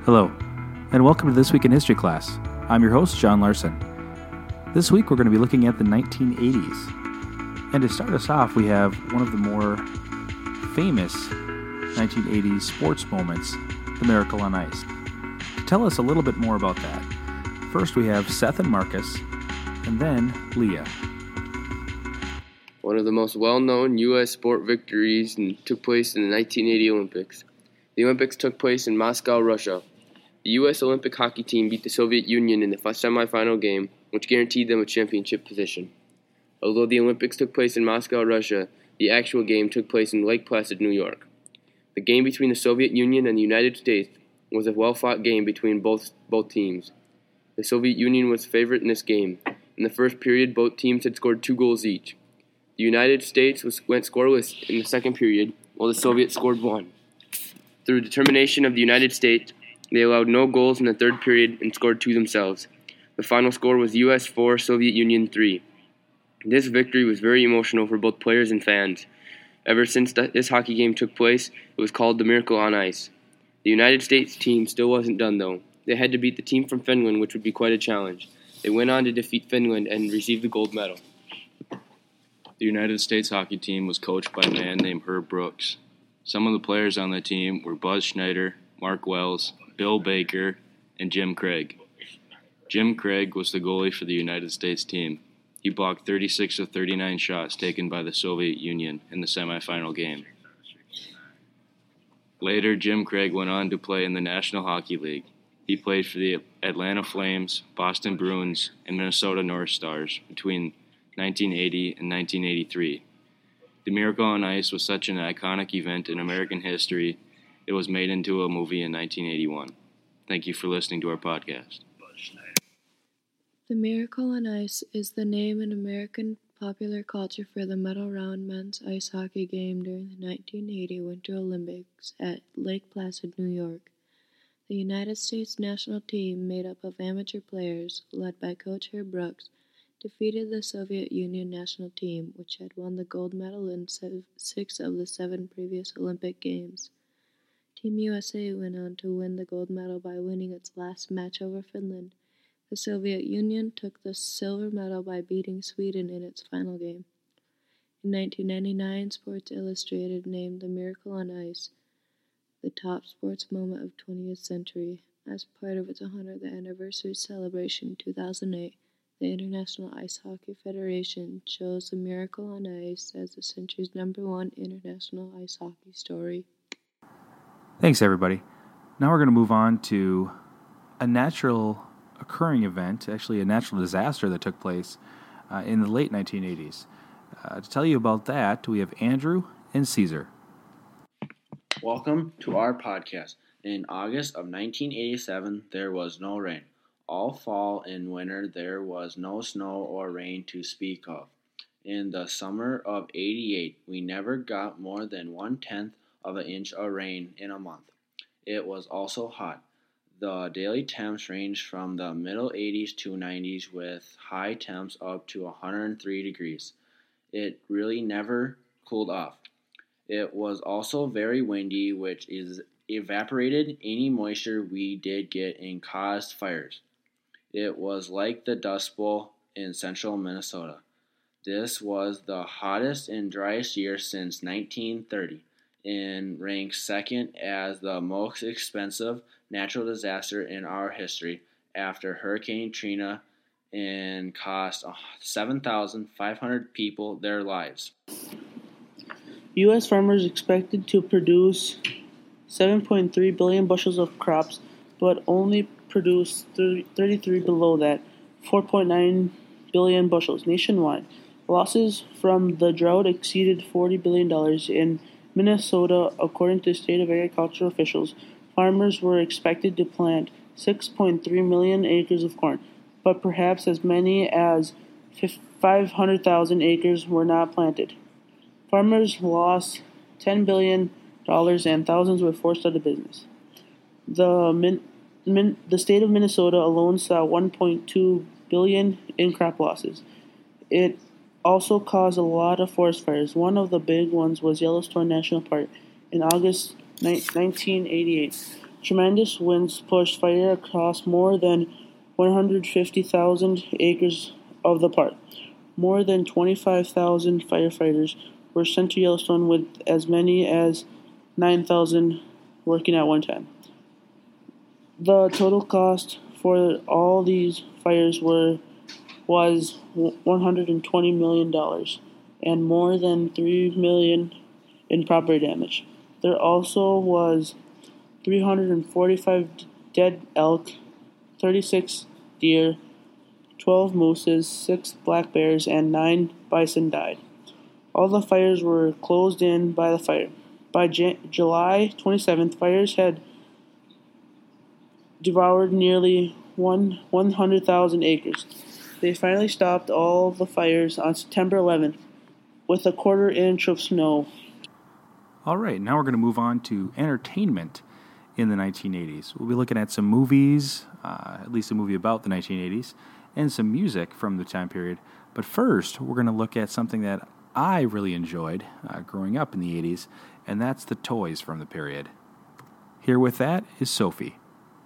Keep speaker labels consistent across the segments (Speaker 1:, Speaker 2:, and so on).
Speaker 1: Hello, and welcome to This Week in History class. I'm your host, John Larson. This week we're going to be looking at the 1980s. And to start us off, we have one of the more famous 1980s sports moments, the Miracle on Ice. To tell us a little bit more about that, first we have Seth and Marcus, and then Leah.
Speaker 2: One of the most well-known U.S. sport victories took place in the 1980 Olympics. The Olympics took place in Moscow, Russia. The U.S. Olympic hockey team beat the Soviet Union in the semifinal game, which guaranteed them a championship position. Although the Olympics took place in Moscow, Russia, the actual game took place in Lake Placid, New York. The game between the Soviet Union and the United States was a well-fought game between both teams. The Soviet Union was the favorite in this game. In the first period, both teams had scored 2 goals each. The United States went scoreless in the second period, while the Soviets scored 1. Through determination of the United States, they allowed no goals in the third period and scored 2 themselves. The final score was US 4, Soviet Union 3. This victory was very emotional for both players and fans. Ever since this hockey game took place, it was called the Miracle on Ice. The United States team still wasn't done, though. They had to beat the team from Finland, which would be quite a challenge. They went on to defeat Finland and receive the gold medal.
Speaker 3: The United States hockey team was coached by a man named Herb Brooks. Some of the players on the team were Buzz Schneider, Mark Wells, Bill Baker, and Jim Craig. Jim Craig was the goalie for the United States team. He blocked 36 of 39 shots taken by the Soviet Union in the semifinal game. Later, Jim Craig went on to play in the National Hockey League. He played for the Atlanta Flames, Boston Bruins, and Minnesota North Stars between 1980 and 1983. The Miracle on Ice was such an iconic event in American history, it was made into a movie in 1981. Thank you for listening to our podcast.
Speaker 4: The Miracle on Ice is the name in American popular culture for the medal-round men's ice hockey game during the 1980 Winter Olympics at Lake Placid, New York. The United States national team, made up of amateur players, led by Coach Herb Brooks, defeated the Soviet Union national team, which had won the gold medal in 6 of the 7 previous Olympic Games. Team USA went on to win the gold medal by winning its last match over Finland. The Soviet Union took the silver medal by beating Sweden in its final game. In 1999, Sports Illustrated named the Miracle on Ice the top sports moment of 20th century. As part of its 100th anniversary celebration in 2008, the International Ice Hockey Federation chose the Miracle on Ice as the century's #1 international ice hockey story.
Speaker 1: Thanks, everybody. Now we're going to move on to a natural occurring event, actually a natural disaster that took place in the late 1980s. To tell you about that, we have Andrew and Caesar.
Speaker 5: Welcome to our podcast. In August of 1987, there was no rain. All fall and winter, there was no snow or rain to speak of. In the summer of 88, we never got more than 1/10 of an inch of rain in a month. It was also hot. The daily temps ranged from the middle 80s to 90s with high temps up to 103 degrees. It really never cooled off. It was also very windy, which evaporated any moisture we did get and caused fires. It was like the Dust Bowl in central Minnesota. This was the hottest and driest year since 1930 and ranks second as the most expensive natural disaster in our history after Hurricane Katrina and cost 7,500 people their lives.
Speaker 6: U.S. farmers expected to produce 7.3 billion bushels of crops, but only produced 33 below that, 4.9 billion bushels nationwide. Losses from the drought exceeded $40 billion in Minnesota, according to state of agriculture officials. Farmers were expected to plant 6.3 million acres of corn, but perhaps as many as 500,000 acres were not planted. Farmers lost $10 billion and thousands were forced out of business. The state of Minnesota alone saw $1.2 billion in crop losses. It also caused a lot of forest fires. One of the big ones was Yellowstone National Park in August 1988. Tremendous winds pushed fire across more than 150,000 acres of the park. More than 25,000 firefighters were sent to Yellowstone, with as many as 9,000 working at one time. The total cost for all these fires was $120 million and more than $3 million in property damage. There also was 345 dead elk, 36 deer, 12 mooses, 6 black bears, and 9 bison died. All the fires were closed in by the fire. By July 27th, fires had devoured nearly 100,000 acres. They finally stopped all the fires on September 11th with a quarter-inch of snow.
Speaker 1: All right, now we're going to move on to entertainment in the 1980s. We'll be looking at some movies, at least a movie about the 1980s, and some music from the time period. But first, we're going to look at something that I really enjoyed growing up in the 80s, and that's the toys from the period. Here with that is Sophie.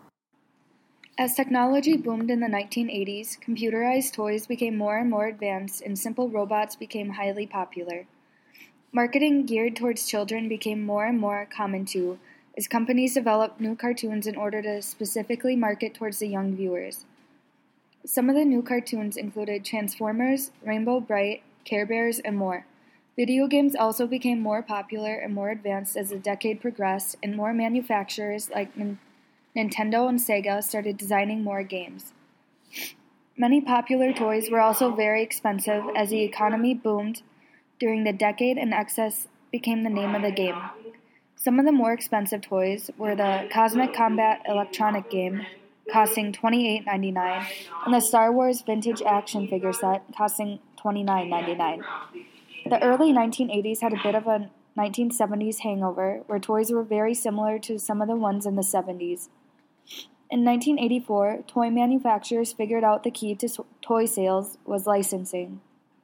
Speaker 7: As technology boomed in the 1980s, computerized toys became more and more advanced, and simple robots became highly popular. Marketing geared towards children became more and more common too, as companies developed new cartoons in order to specifically market towards the young viewers. Some of the new cartoons included Transformers, Rainbow Brite, Care Bears, and more. Video games also became more popular and more advanced as the decade progressed, and more manufacturers like Nintendo and Sega started designing more games. Many popular toys were also very expensive as the economy boomed during the decade, and excess became the name of the game. Some of the more expensive toys were the Cosmic Combat electronic game, costing $28.99, and the Star Wars vintage action figure set, costing $29.99. The early 1980s had a bit of a 1970s hangover, where toys were very similar to some of the ones in the 70s. In 1984, toy manufacturers figured out the key to toy sales was licensing.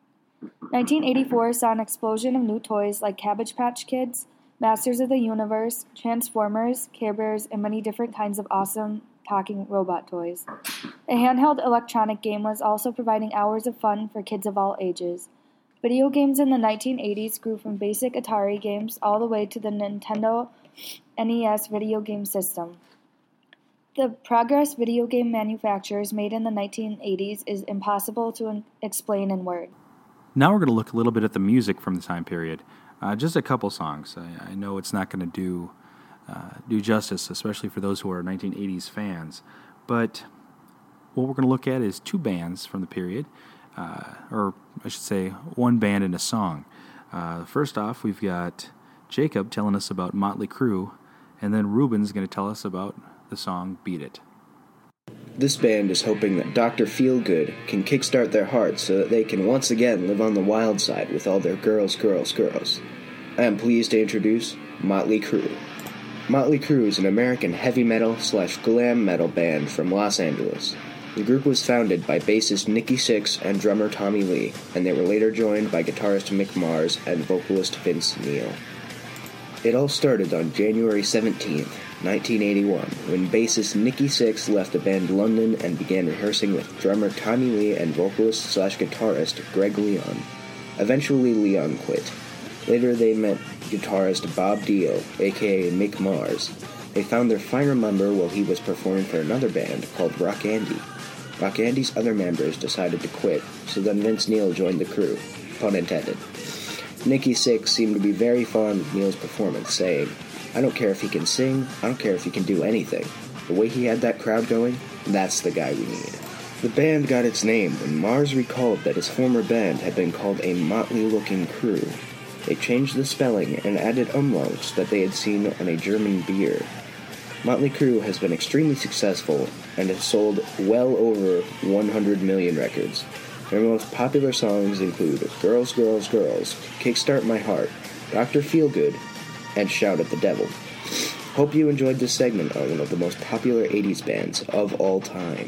Speaker 7: 1984 saw an explosion of new toys like Cabbage Patch Kids, Masters of the Universe, Transformers, Care Bears, and many different kinds of awesome talking robot toys. A handheld electronic game was also providing hours of fun for kids of all ages. Video games in the 1980s grew from basic Atari games all the way to the Nintendo NES video game system. The progress video game manufacturers made in the 1980s is impossible to explain in words.
Speaker 1: Now we're going to look a little bit at the music from the time period. Just a couple songs. I know it's not going to do justice, especially for those who are 1980s fans. But what we're going to look at is two bands from the period, or I should say one band and a song. First off, we've got Jacob telling us about Motley Crue, and then Ruben's going to tell us about the song Beat It.
Speaker 8: This band is hoping that Dr. Feelgood can kickstart their hearts so that they can once again live on the wild side with all their girls. I am pleased to introduce Motley Crue. Motley Crue is an American heavy metal / glam metal band from Los Angeles. The group was founded by bassist Nikki Sixx and drummer Tommy Lee, and they were later joined by guitarist Mick Mars and vocalist Vince Neil. It all started on January 17th, 1981, when bassist Nikki Sixx left the band London and began rehearsing with drummer Tommy Lee and vocalist / guitarist Greg Leon. Eventually, Leon quit. Later, they met guitarist Bob Dio, aka Mick Mars. They found their final member while he was performing for another band called Rock Andy. Rock Andy's other members decided to quit, so then Vince Neil joined the crew. Pun intended. Nikki Sixx seemed to be very fond of Neil's performance, saying, "I don't care if he can sing, I don't care if he can do anything. The way he had that crowd going, that's the guy we need." The band got its name when Mars recalled that his former band had been called a motley-looking crew. They changed the spelling and added umlauts that they had seen on a German beer. Motley Crue has been extremely successful and has sold well over 100 million records. Their most popular songs include Girls, Girls, Girls, Kickstart My Heart, Dr. Feelgood, and Shout at the Devil. Hope you enjoyed this segment on one of the most popular 80s bands of all time.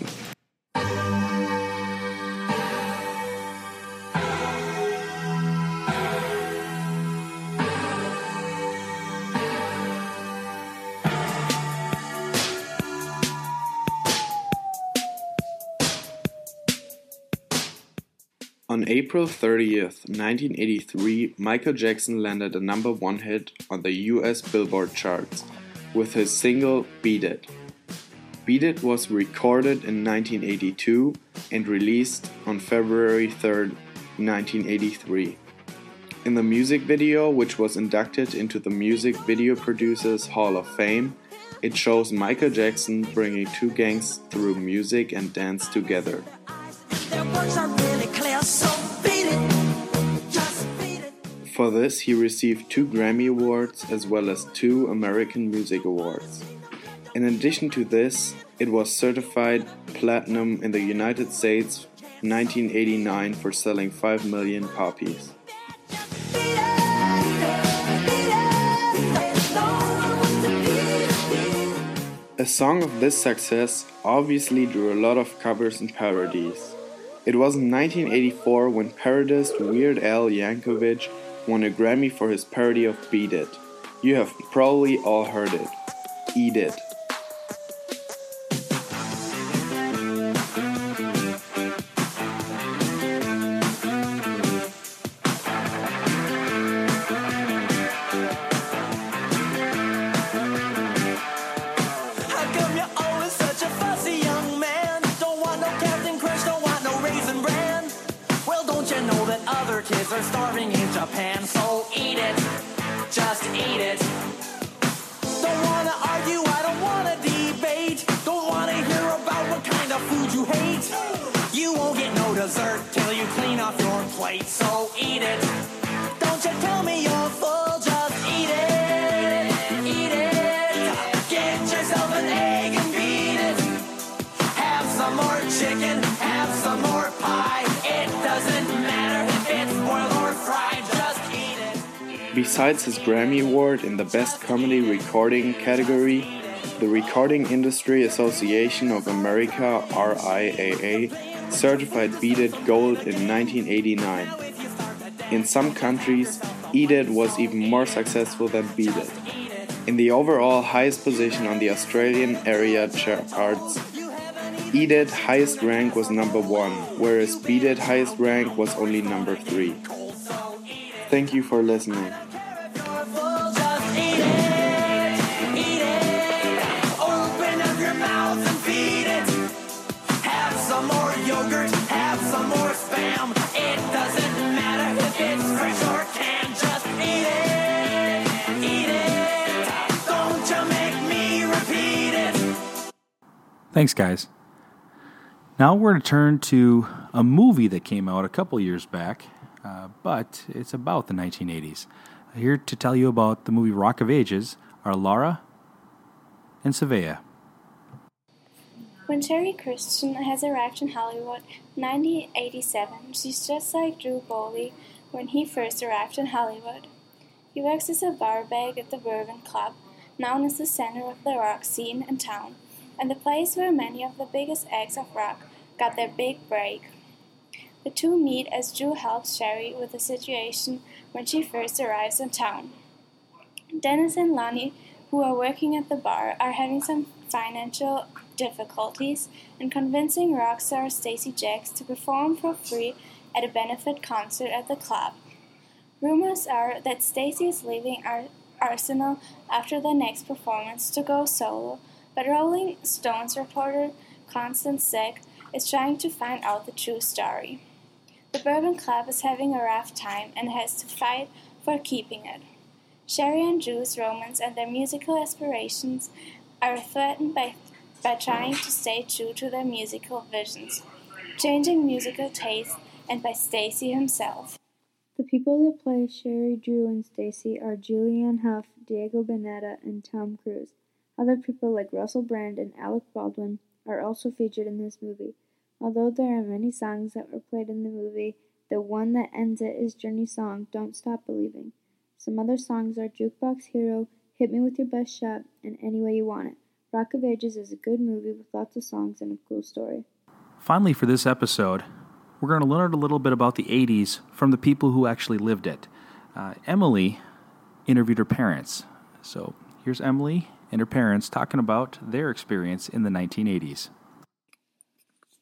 Speaker 9: On April 30th, 1983, Michael Jackson landed a number 1 hit on the US Billboard charts with his single Beat It. Beat It was recorded in 1982 and released on February 3rd, 1983. In the music video, which was inducted into the Music Video Producers Hall of Fame, it shows Michael Jackson bringing two gangs through music and dance together. For this, he received 2 Grammy Awards as well as 2 American Music Awards. In addition to this, it was certified platinum in the United States in 1989 for selling 5 million copies. A song of this success obviously drew a lot of covers and parodies. It was in 1984 when parodist Weird Al Yankovic won a Grammy for his parody of Beat It. You have probably all heard it. Eat It.
Speaker 10: Kids are starving in Japan, so eat it, just eat it. Don't wanna argue, I don't wanna debate. Don't wanna hear about what kind of food you hate. You won't get no dessert till you clean off your plate, so eat it. Don't you tell me you're full, just eat it, eat it. Get yourself an egg and beat it. Have some more chicken, have some more pie. It doesn't matter if it's boiled or fried, just eat it.
Speaker 9: Besides his Grammy Award in the Best Comedy Recording category, the Recording Industry Association of America, RIAA, certified Beat It Gold in 1989. In some countries, Eat It was even more successful than Beat It. In the overall highest position on the Australian area charts, Eat It highest rank was number 1, whereas Beat It highest rank was only number 3. Thank you for listening.
Speaker 10: Open up your mouth and feed it. Have some more yogurt, have some more Spam. It doesn't matter if it's fresh or canned, just eat it, eat it. Don't you make me repeat it.
Speaker 1: Thanks, guys. Now we're going to turn to a movie that came out a couple years back, but it's about the 1980s. Here to tell you about the movie Rock of Ages are Laura and Savea.
Speaker 11: When Sherry Christian has arrived in Hollywood in 1987, she's just like Drew Bowley when he first arrived in Hollywood. He works as a bar bag at the Bourbon Club, known as the center of the rock scene in town, and the place where many of the biggest acts of rock got their big break. The two meet as Drew helps Sherry with the situation when she first arrives in town. Dennis and Lonnie, who are working at the bar, are having some financial difficulties in convincing rock star Stacey Jacks to perform for free at a benefit concert at the club. Rumors are that Stacey is leaving Arsenal after the next performance to go solo, but Rolling Stones reporter Constance Zeck is trying to find out the true story. The Bourbon Club is having a rough time and has to fight for keeping it. Sherry and Drew's romance and their musical aspirations are threatened by trying to stay true to their musical visions, changing musical tastes, and by Stacey himself.
Speaker 4: The people that play Sherry, Drew, and Stacey are Julianne Hough, Diego Boneta, and Tom Cruise. Other people like Russell Brand and Alec Baldwin are also featured in this movie. Although there are many songs that were played in the movie, the one that ends it is Journey's song, Don't Stop Believing. Some other songs are Jukebox Hero, Hit Me With Your Best Shot, and Any Way You Want It. Rock of Ages is a good movie with lots of songs and a cool story.
Speaker 1: Finally, for this episode, we're going to learn a little bit about the 80s from the people who actually lived it. Emily interviewed her parents. So here's Emily and her parents talking about their experience in the 1980s.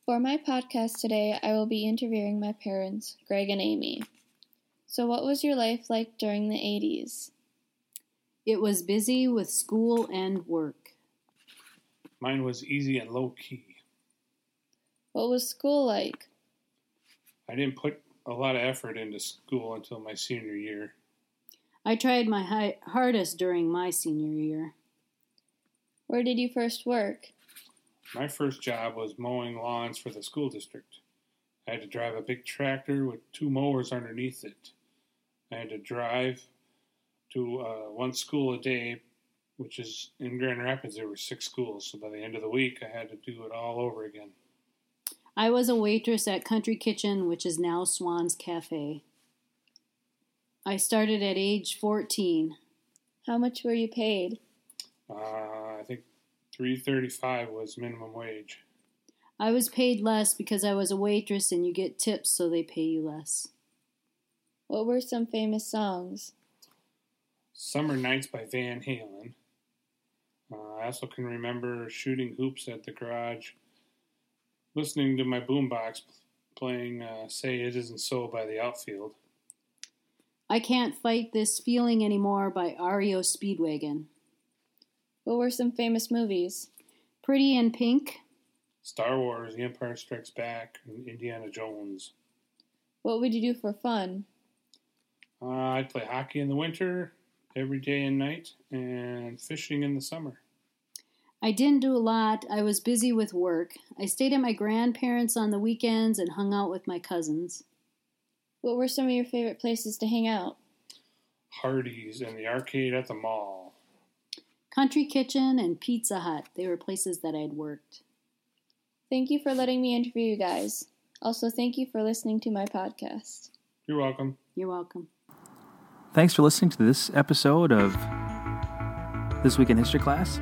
Speaker 4: For my podcast today, I will be interviewing my parents, Greg and Amy. So what was your life like during the 80s?
Speaker 12: It was busy with school and work.
Speaker 13: Mine was easy and low-key.
Speaker 4: What was school like?
Speaker 13: I didn't put a lot of effort into school until my senior year.
Speaker 12: I tried my hardest during my senior year.
Speaker 4: Where did you first work?
Speaker 13: My first job was mowing lawns for the school district. I had to drive a big tractor with 2 mowers underneath it. I had to drive to one school a day, which is in Grand Rapids. There were 6 schools, so by the end of the week, I had to do it all over again.
Speaker 12: I was a waitress at Country Kitchen, which is now Swan's Cafe. I started at age 14.
Speaker 4: How much were you paid?
Speaker 13: I think $3.35 was minimum wage.
Speaker 12: I was paid less because I was a waitress and you get tips, so they pay you less.
Speaker 4: What were some famous songs?
Speaker 13: Summer Nights by Van Halen. I also can remember shooting hoops at the garage, listening to my boombox playing Say It Isn't So by the Outfield.
Speaker 12: I Can't Fight This Feeling Anymore by REO Speedwagon.
Speaker 4: What were some famous movies?
Speaker 12: Pretty in Pink.
Speaker 13: Star Wars, The Empire Strikes Back, and Indiana Jones.
Speaker 4: What would you do for fun?
Speaker 13: I'd play hockey in the winter, every day and night, and fishing in the summer.
Speaker 12: I didn't do a lot. I was busy with work. I stayed at my grandparents' on the weekends and hung out with my cousins.
Speaker 4: What were some of your favorite places to hang out?
Speaker 13: Hardee's and the arcade at the mall.
Speaker 12: Country Kitchen and Pizza Hut. They were places that I'd worked.
Speaker 4: Thank you for letting me interview you guys. Also, thank you for listening to my podcast.
Speaker 13: You're welcome.
Speaker 12: You're welcome.
Speaker 1: Thanks for listening to this episode of This Week in History Class.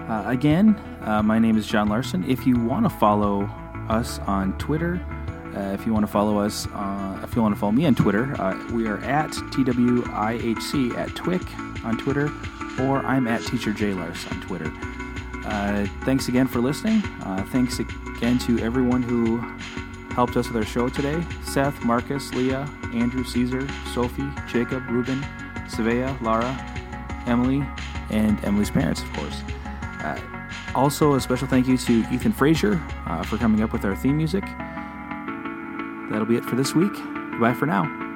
Speaker 1: My name is John Larson. If you want to follow us on Twitter, if you want to follow me on Twitter, we are at TWIHC at Twic on Twitter, or I'm at Teacher J Lars on Twitter. Thanks again for listening. Thanks again to everyone who helped us with our show today. Seth, Marcus, Leah, Andrew, Caesar, Sophie, Jacob, Ruben, Savea, Lara, Emily, and Emily's parents, of course. Also, a special thank you to Ethan Frazier for coming up with our theme music. That'll be it for this week. Goodbye for now.